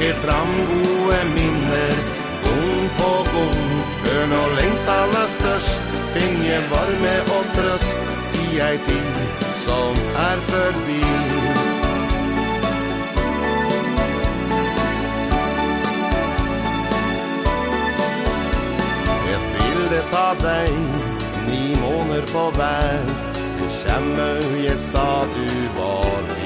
trekker fram gode minner gang på gang. Før når lengselen er størst, finner jeg varme og trøst i ei tid som er forbi. Et bilde av deg, 9 måneder på vei. Det kommer jeg sa du var